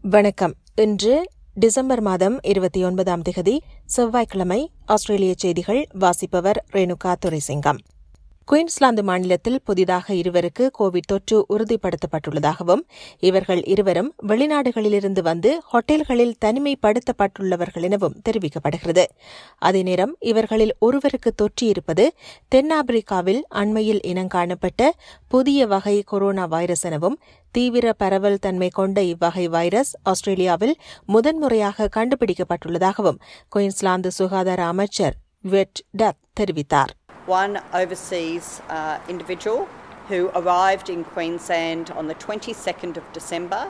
வணக்கம். இன்று டிசம்பர் மாதம் 29ஆம் திகதி செவ்வாய்க்கிழமை. ஆஸ்திரேலிய செய்திகள் வாசிப்பவர் ரேணுகா துரைசிங்கம். குயின்ஸ்லாந்து மாநிலத்தில் புதிதாக 2 கோவிட் தொற்று உறுதிப்படுத்தப்பட்டுள்ளதாகவும் இவர்கள் இருவரும் வெளிநாடுகளிலிருந்து வந்து ஹோட்டல்களில் தனிமைப்படுத்தப்பட்டுள்ளவர்கள் எனவும் தெரிவிக்கப்படுகிறது. அதே நேரம் இவர்களில் ஒருவருக்கு தொற்று இருப்பது தென்னாப்பிரிக்காவில் அண்மையில் இனங்காணப்பட்ட புதிய வகை கொரோனா வைரஸ் எனவும் தீவிர பரவல் தன்மை கொண்ட இவ்வகை வைரஸ் ஆஸ்திரேலியாவில் முதன்முறையாக கண்டுபிடிக்கப்பட்டுள்ளதாகவும் குயின்ஸ்லாந்து சுகாதார அமைச்சர் வெட் டத் தெரிவித்தார். One overseas individual who arrived in Queensland on the 22nd of December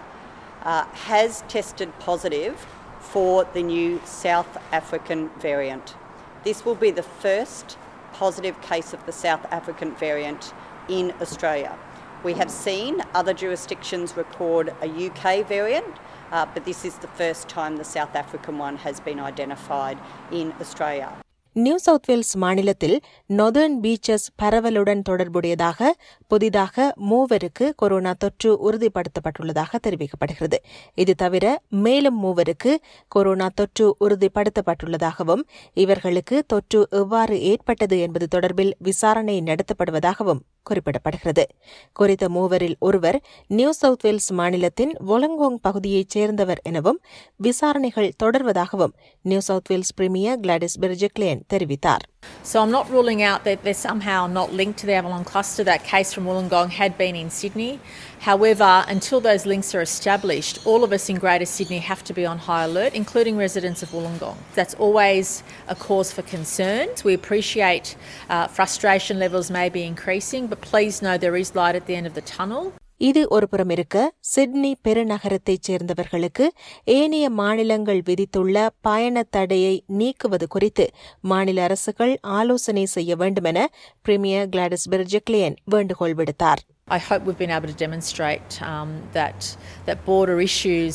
has tested positive for the new South African variant. This will be the first positive case of the South African variant in Australia. We have seen other jurisdictions record a UK variant, but this is the first time the South African one has been identified in Australia. New South Wales மாநிலத்தில் northern beaches பரவலுடன் தொடர்புடையதாக புதிதாக 3 corona தொற்று உறுதிப்படுத்தப்பட்டுள்ளதாக தெரிவிக்கப்படுகிறது. இது தவிர மேலும் 3 corona தொற்று உறுதிப்படுத்தப்பட்டுள்ளதாகவும் இவர்களுக்கு தொற்று எவ்வாறு ஏற்பட்டது என்பது தொடர்பில் விசாரணை நடத்தப்படுவதாகவும் குறிப்பிடப்படுகிறது. குறித்த 3 ஒருவர் நியூ சவுத் வேல்ஸ் மாநிலத்தின் வொலங்கோங் பகுதியைச் சேர்ந்தவர் எனவும் விசாரணைகள் தொடர்வதாகவும் New South Wales premier Gladys Berejiklian தெரிவித்தார். So I'm not ruling out that they're somehow not linked to the Avalon cluster. That case from Wollongong had been in Sydney. However, until those links are established, all of us in Greater Sydney have to be on high alert, including residents of Wollongong. That's always a cause for concern. We appreciate frustration levels may be increasing, but please know there is light at the end of the tunnel. இது ஒருபுறம் இருக்க, Sydney பெருநகரத்தைச் சேர்ந்தவர்களுக்கு ஏனைய மாநிலங்கள் விதித்துள்ள பயண தடையை நீக்குவது குறித்து மாநில அரசுகள் ஆலோசனை செய்ய வேண்டுமென பிரீமியர் கிளாடிஸ் பெர்ஜிக்லியன் வேண்டுகோள் விடுத்தார். I hope we've been able to demonstrate that border issues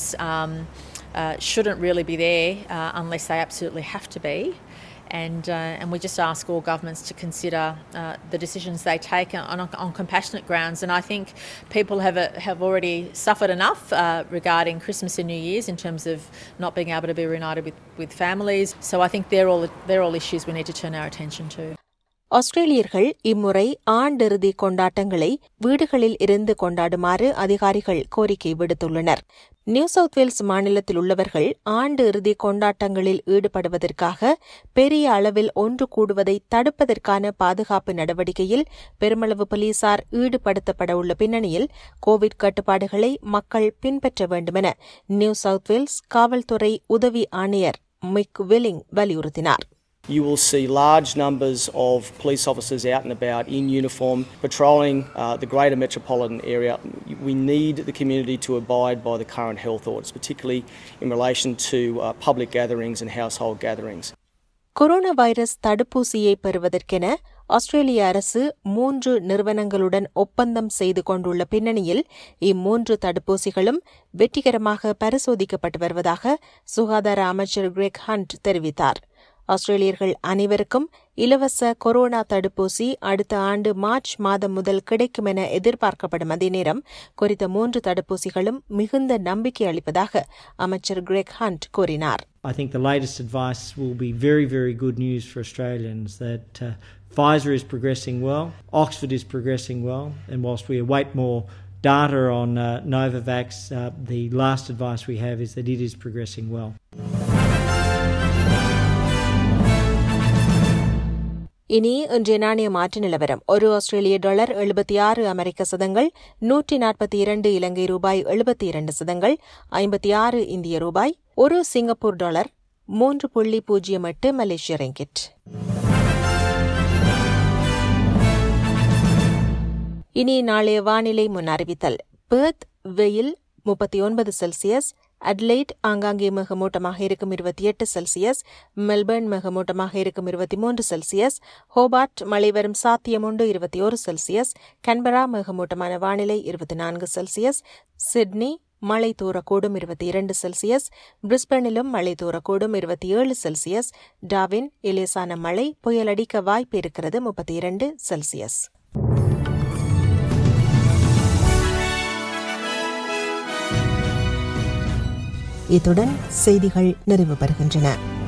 shouldn't really be there unless they absolutely have to be. And we just ask all governments to consider the decisions they take on compassionate grounds. And I think people have already suffered enough regarding Christmas and New Year's in terms of not being able to be reunited with families. So I think they're all issues we need to turn our attention to. ஆஸ்திரேலியர்கள் இம்முறை ஆண்டிறுதி கொண்டாட்டங்களை வீடுகளில் இருந்து கொண்டாடுமாறு அதிகாரிகள் கோரிக்கை விடுத்துள்ளனர். New South Wales மாநிலத்தில் உள்ளவர்கள் ஆண்டு இறுதி கொண்டாட்டங்களில் ஈடுபடுவதற்காக பெரிய அளவில் ஒன்று கூடுவதை தடுப்பதற்கான பாதுகாப்பு நடவடிக்கையில் பெருமளவு போலீசார் ஈடுபடுத்தப்பட உள்ள பின்னணியில் கோவிட் கட்டுப்பாடுகளை மக்கள் பின்பற்ற வேண்டுமென நியூ சவுத் வேல்ஸ் காவல்துறை உதவி ஆணையர் மிக் வில்லிங் வலியுறுத்தினார். You will see large numbers of police officers out and about in uniform patrolling the greater metropolitan area. We need the community to abide by the current health orders, particularly in relation to public gatherings and household gatherings. Corona virus தடுப்பூசியை பெறுவதற்கென ஆஸ்திரேலிய அரசு 3 நிறுவனங்களுடன் ஒப்பந்தம் செய்து கொண்டுள்ள பின்னணியில் இம்மூன்று தடுப்பூசிகளும் வெற்றிகரமாக பரிசோதிக்கப்பட்டு வருவதாக சுகாதார அமைச்சர் கிரெக் ஹண்ட் தெரிவித்தார். ஆஸ்திரேலியர்கள் அனைவருக்கும் இலவச கொரோனா தடுப்பூசி அடுத்த ஆண்டு மார்ச் மாதம் முதல் கிடைக்கும் என எதிர்பார்க்கப்படும். அதே நேரம் குறித்த 3 தடுப்பூசிகளும் மிகுந்த நம்பிக்கை அளிப்பதாக அமைச்சர் கிரெக் ஹண்ட் கூறினார். I think the latest advice will be very, very good news for Australians that Pfizer is progressing well, Oxford is progressing well, and whilst we await more data on Novavax, the last advice we have is that it is progressing well. இனி இன்றைய நாணய மாற்று நிலவரம். ஒரு ஆஸ்திரேலிய dollar 76 அமெரிக்க சதங்கள், 142 இலங்கை ரூபாய் 72 சதங்கள், 56 இந்திய ரூபாய், ஒரு சிங்கப்பூர் டாலர், 3.08 மலேசிய ரிங்கிட். இனி நாளைய வானிலை முன் அறிவித்தல். பெர்த் வெயில் 39 செல்சியஸ், அட்லைட் ஆங்காங்கே மிகமூட்டமாக இருக்கும் 28 செல்சியஸ், மெல்பர்ன் மிகமூட்டமாக இருக்கும் 23 செல்சியஸ், ஹோபார்ட் மழை வரும் சாத்தியமுண்டு 21 செல்சியஸ், கன்பரா மிகமூட்டமான வானிலை 24 செல்சியஸ், சிட்னி மழை தூரக்கூடும் 22 செல்சியஸ், பிரிஸ்பனிலும் மழை தூரக்கூடும் 27 செல்சியஸ், டார்வின் இலேசான மழை புயலடிக்க வாய்ப்பு இருக்கிறது 32 செல்சியஸ். இத்துடன் செய்திகள் நிறைவு பெறுகின்றன.